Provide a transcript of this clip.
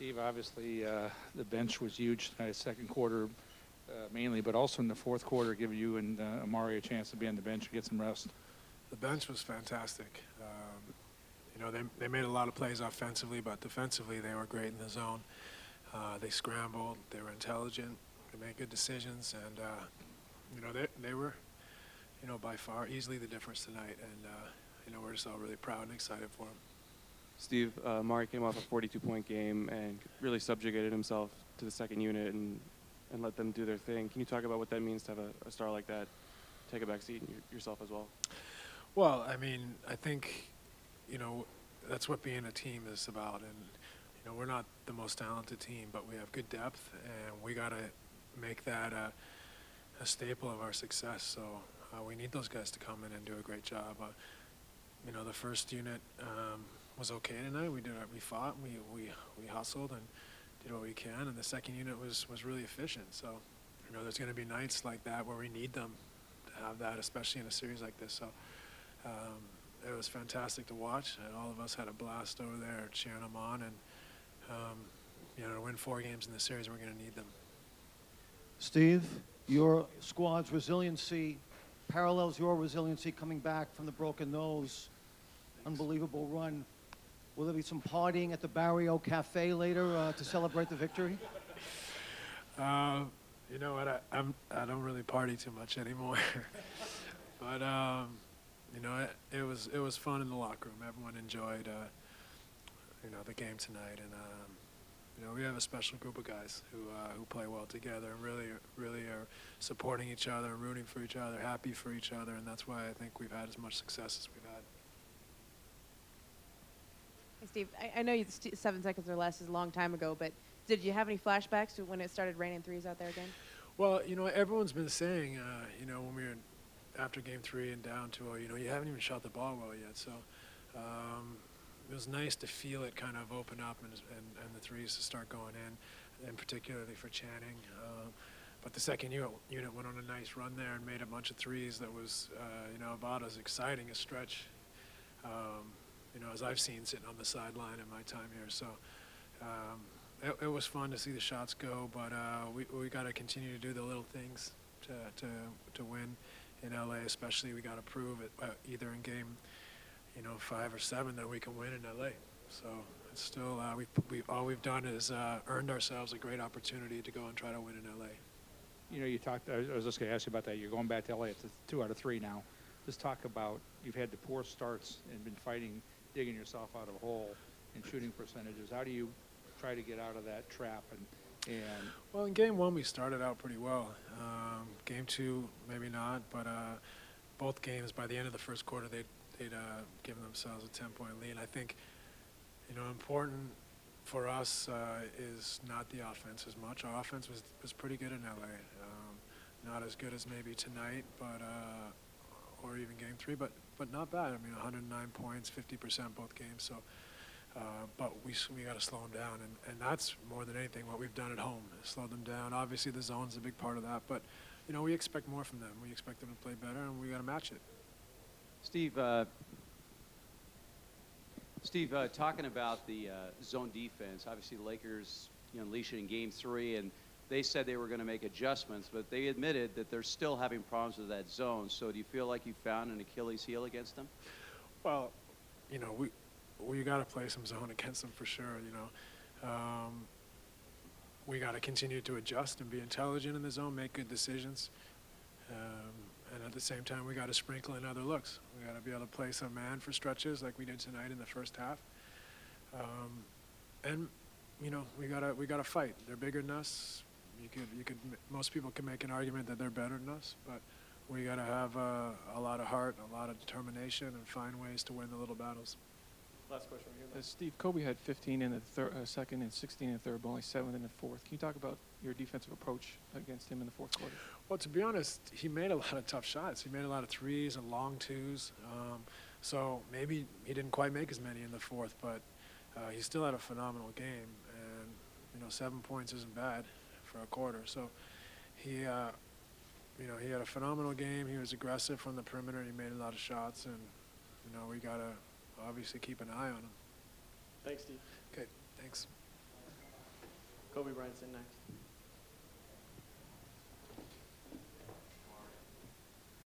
Steve, obviously the bench was huge tonight, second quarter mainly, but also in the fourth quarter, give you and Amari a chance to be on the bench and get some rest. The bench was fantastic. You know, they made a lot of plays offensively, but defensively they were great in the zone. They scrambled, they were intelligent, they made good decisions, and you know, they were, you know, by far easily the difference tonight, and you know, we're just all really proud and excited for them. Steve, Amari came off a 42-point game and really subjugated himself to the second unit and let them do their thing. Can you talk about what that means to have a star like that take a back seat and yourself as well? Well, I mean, I think, you know, that's what being a team is about. And, you know, we're not the most talented team, but we have good depth, and we got to make that a staple of our success. So we need those guys to come in and do a great job. You know, the first unit was okay tonight. We fought, we hustled and did what we can, and the second unit was really efficient. So, you know, there's going to be nights like that where we need them to have that, especially in a series like this. So it was fantastic to watch, and all of us had a blast over there cheering them on. And you know, to win 4 games in the series, we're going to need them. Steve, your squad's resiliency parallels your resiliency coming back from the broken nose. Unbelievable run. Will there be some partying at the Barrio Cafe later to celebrate the victory? You know what? I don't really party too much anymore, but you know, it was fun in the locker room. Everyone enjoyed you know, the game tonight, and you know, we have a special group of guys who play well together and really are supporting each other and rooting for each other, happy for each other, and that's why I think we've had as much success as we've had. Hey, Steve, I know 7 seconds or less is a long time ago, but did you have any flashbacks to when it started raining threes out there again? Well, you know, everyone's been saying, you know, when we were after game 3 and down 2-0, you know, you haven't even shot the ball well yet. So it was nice to feel it kind of open up and the threes to start going in, and particularly for Channing. But the second unit went on a nice run there and made a bunch of threes that was, you know, about as exciting a stretch, you know, as I've seen sitting on the sideline in my time here. So it was fun to see the shots go, but we got to continue to do the little things to win in LA. Especially, we got to prove it either in game, you know, 5 or 7 that we can win in LA. So it's still all we've done is earned ourselves a great opportunity to go and try to win in LA. You know, you talked. I was just going to ask you about that. You're going back to LA. It's 2 out of 3 now. Just talk about, you've had the poor starts and been fighting, digging yourself out of a hole in shooting percentages. How do you try to get out of that trap? And well, in game 1 we started out pretty well. Game 2 maybe not, but both games by the end of the first quarter they'd given themselves a 10-point lead. I think, you know, important for us is not the offense as much. Our offense was pretty good in LA. Not as good as maybe tonight, but or even game 3, but not bad. I mean, 109 points, 50% both games. So, but we got to slow them down, and that's more than anything what we've done at home. Slow them down. Obviously, the zone's a big part of that, but you know, we expect more from them. We expect them to play better, and we got to match it. Steve, talking about the zone defense, obviously the Lakers, you know, unleashed it in game 3, and they said they were going to make adjustments, but they admitted that they're still having problems with that zone. So do you feel like you found an Achilles heel against them? Well, you know, we got to play some zone against them for sure. You know, we got to continue to adjust and be intelligent in the zone, make good decisions, and at the same time, we got to sprinkle in other looks. We got to be able to play some man for stretches like we did tonight in the first half, and you know, we gotta fight. They're bigger than us. Most people can make an argument that they're better than us, but we got to have a lot of heart, a lot of determination, and find ways to win the little battles. Last question right here. Steve, Kobe had 15 in the second and 16 in the third, but only 7 in the fourth. Can you talk about your defensive approach against him in the fourth quarter? Well, to be honest, he made a lot of tough shots. He made a lot of threes and long twos. So maybe he didn't quite make as many in the fourth, but he still had a phenomenal game. And, you know, 7 points isn't bad for a quarter. So he, you know, he had a phenomenal game. He was aggressive from the perimeter. He made a lot of shots, and, you know, we got to obviously keep an eye on him. Thanks, Steve. Okay, thanks. Kobe Bryant's in next.